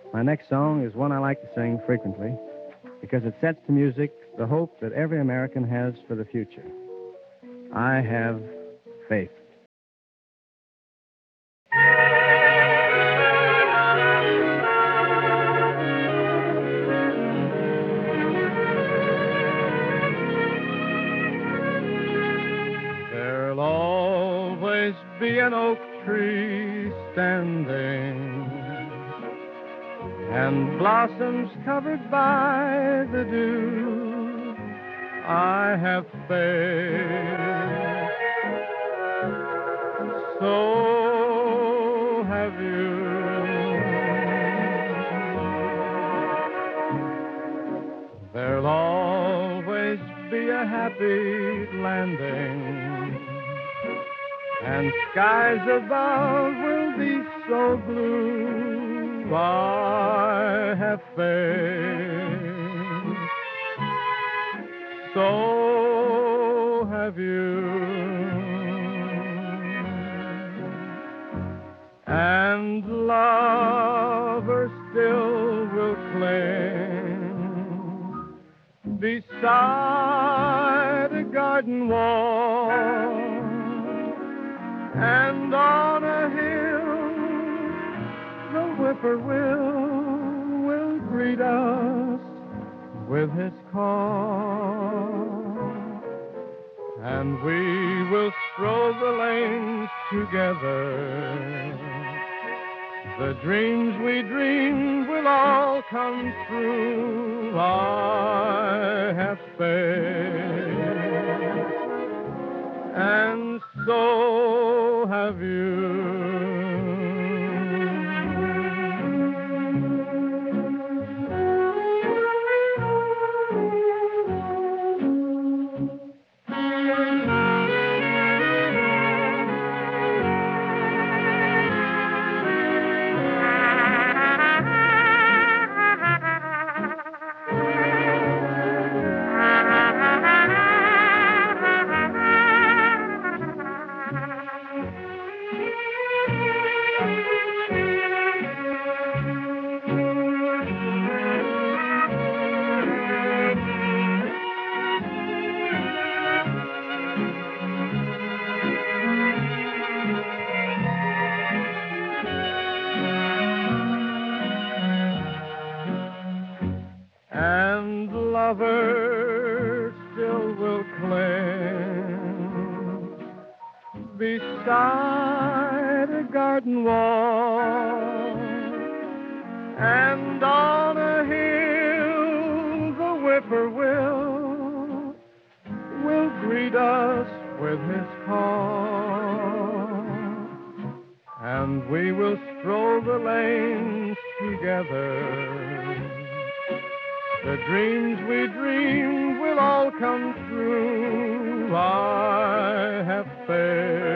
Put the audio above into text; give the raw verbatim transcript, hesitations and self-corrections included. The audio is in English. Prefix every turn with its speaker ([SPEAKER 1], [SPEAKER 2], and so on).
[SPEAKER 1] My next song is one I like to sing frequently because it sets to music the hope that every American has for the future. I have faith. There'll always be an oak tree standing and blossoms covered by the dew. I have faith, so have you. There'll always be a happy landing, and skies above will be so blue. I have faith, so have you. And lovers still will cling beside a garden wall, and on a hill the whippoorwill will greet us with his call, and we will stroll the lanes together. The dreams we dreamed will all come true. I have faith, and so have you. And lovers still will cling beside a garden wall, and on a hill the whippoorwill will greet us with his call, and we will stroll the lanes together. The dreams we dreamed will all come true. I have faith,